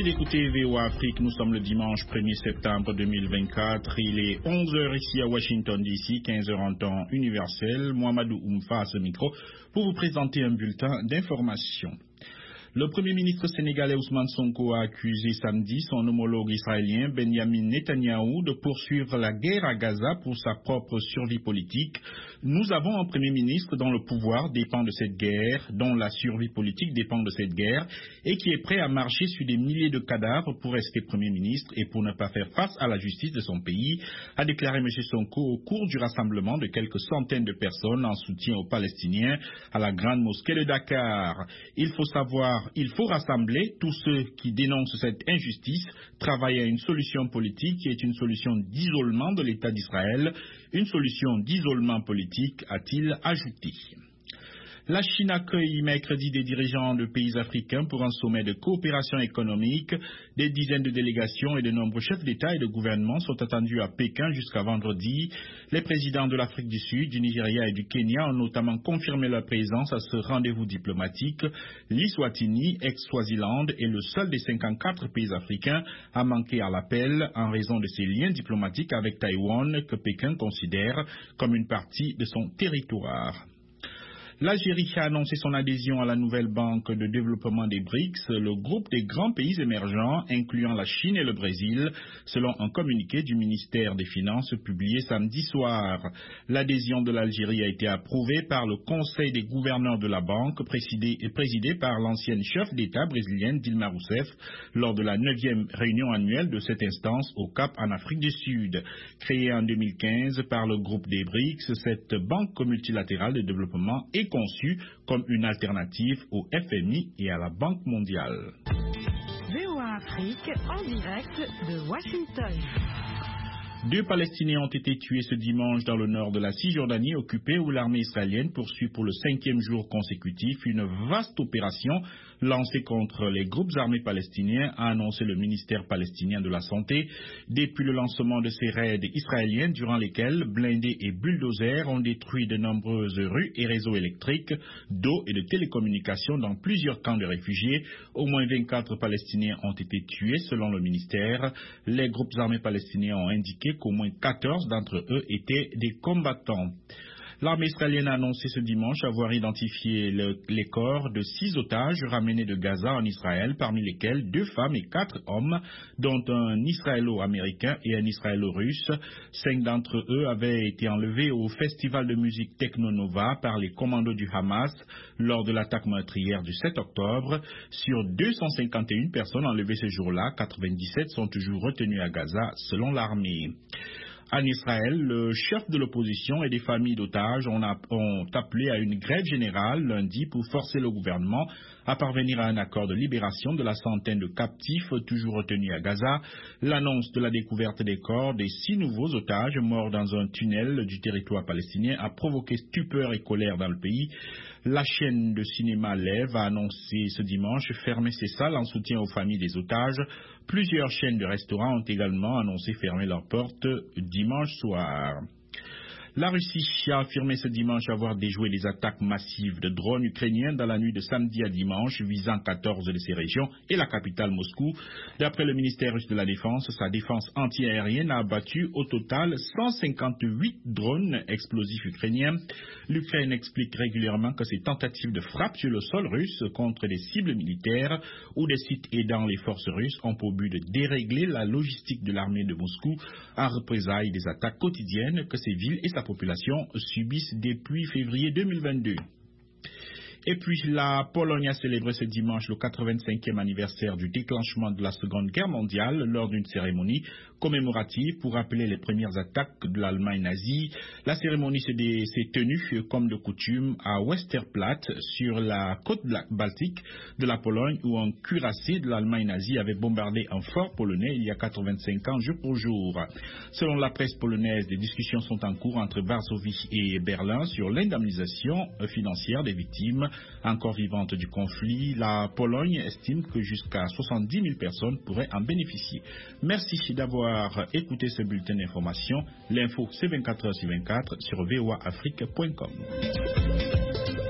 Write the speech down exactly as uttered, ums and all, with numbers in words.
Merci d'écouter V O A Afrique. Nous sommes le dimanche premier septembre deux mille vingt-quatre. Il est onze heures ici à Washington D C, quinze heures en temps universel. Mohamedou Oumfa à ce micro pour vous présenter un bulletin d'information. Le Premier ministre sénégalais Ousmane Sonko a accusé samedi son homologue israélien Benjamin Netanyahou de poursuivre la guerre à Gaza pour sa propre survie politique. Nous avons un Premier ministre dont le pouvoir dépend de cette guerre, dont la survie politique dépend de cette guerre, et qui est prêt à marcher sur des milliers de cadavres pour rester Premier ministre et pour ne pas faire face à la justice de son pays, a déclaré M. Sonko au cours du rassemblement de quelques centaines de personnes en soutien aux Palestiniens à la Grande Mosquée de Dakar. Il faut savoir Il faut rassembler tous ceux qui dénoncent cette injustice, travailler à une solution politique qui est une solution d'isolement de l'État d'Israël, une solution d'isolement politique, a-t-il ajouté. La Chine accueille mercredi des dirigeants de pays africains pour un sommet de coopération économique. Des dizaines de délégations et de nombreux chefs d'État et de gouvernement sont attendus à Pékin jusqu'à vendredi. Les présidents de l'Afrique du Sud, du Nigeria et du Kenya ont notamment confirmé leur présence à ce rendez-vous diplomatique. L'Eswatini, ex-Swaziland, est le seul des cinquante-quatre pays africains à manquer à l'appel en raison de ses liens diplomatiques avec Taïwan que Pékin considère comme une partie de son territoire. L'Algérie a annoncé son adhésion à la nouvelle banque de développement des BRICS, le groupe des grands pays émergents, incluant la Chine et le Brésil, selon un communiqué du ministère des Finances publié samedi soir. L'adhésion de l'Algérie a été approuvée par le Conseil des gouverneurs de la banque, présidé, présidé par l'ancienne chef d'État brésilienne Dilma Rousseff, lors de la neuvième réunion annuelle de cette instance au Cap en Afrique du Sud. Créée en deux mille quinze par le groupe des BRICS, cette banque multilatérale de développement est conçue comme une alternative au F M I et à la Banque mondiale. V O A Afrique en direct de Washington. Deux Palestiniens ont été tués ce dimanche dans le nord de la Cisjordanie occupée où l'armée israélienne poursuit pour le cinquième jour consécutif une vaste opération lancée contre les groupes armés palestiniens, a annoncé le ministère palestinien de la Santé. Depuis le lancement de ces raids israéliens durant lesquels blindés et bulldozers ont détruit de nombreuses rues et réseaux électriques, d'eau et de télécommunications dans plusieurs camps de réfugiés, au moins vingt-quatre Palestiniens ont été tués selon le ministère. Les groupes armés palestiniens ont indiqué qu'au moins quatorze d'entre eux étaient des combattants. L'armée israélienne a annoncé ce dimanche avoir identifié le, les corps de six otages ramenés de Gaza en Israël, parmi lesquels deux femmes et quatre hommes, dont un israélo-américain et un israélo-russe. Cinq d'entre eux avaient été enlevés au festival de musique Techno Nova par les commandos du Hamas lors de l'attaque meurtrière du sept octobre. Sur deux cent cinquante et une personnes enlevées ce jour-là, quatre-vingt-dix-sept sont toujours retenues à Gaza, selon l'armée. En Israël, le chef de l'opposition et des familles d'otages ont, ont appelé à une grève générale lundi pour forcer le gouvernement à parvenir à un accord de libération de la centaine de captifs toujours retenus à Gaza. L'annonce de la découverte des corps des six nouveaux otages morts dans un tunnel du territoire palestinien a provoqué stupeur et colère dans le pays. La chaîne de cinéma Lev a annoncé ce dimanche fermer ses salles en soutien aux familles des otages. Plusieurs chaînes de restaurants ont également annoncé fermer leurs portes dimanche soir. La Russie a affirmé ce dimanche avoir déjoué des attaques massives de drones ukrainiens dans la nuit de samedi à dimanche visant quatorze de ces régions et la capitale Moscou. D'après le ministère russe de la Défense, sa défense antiaérienne a abattu au total cent cinquante-huit drones explosifs ukrainiens. L'Ukraine explique régulièrement que ces tentatives de frappe sur le sol russe contre des cibles militaires ou des sites aidant les forces russes ont pour but de dérégler la logistique de l'armée de Moscou en représailles des attaques quotidiennes que ces villes et sa population subissent depuis février deux mille vingt-deux. Et puis la Pologne a célébré ce dimanche le quatre-vingt-cinquième anniversaire du déclenchement de la Seconde Guerre mondiale lors d'une cérémonie commémorative pour rappeler les premières attaques de l'Allemagne nazie. La cérémonie s'est tenue comme de coutume à Westerplatte sur la côte baltique de la Pologne où un cuirassé de l'Allemagne nazie avait bombardé un fort polonais il y a quatre-vingt-cinq ans jour pour jour. Selon la presse polonaise, des discussions sont en cours entre Varsovie et Berlin sur l'indemnisation financière des victimes encore vivantes du conflit. La Pologne estime que jusqu'à soixante-dix mille personnes pourraient en bénéficier. Merci d'avoir écouté ce bulletin d'information. L'info, c'est vingt-quatre heures sur vingt-quatre sur v o a afrique point com.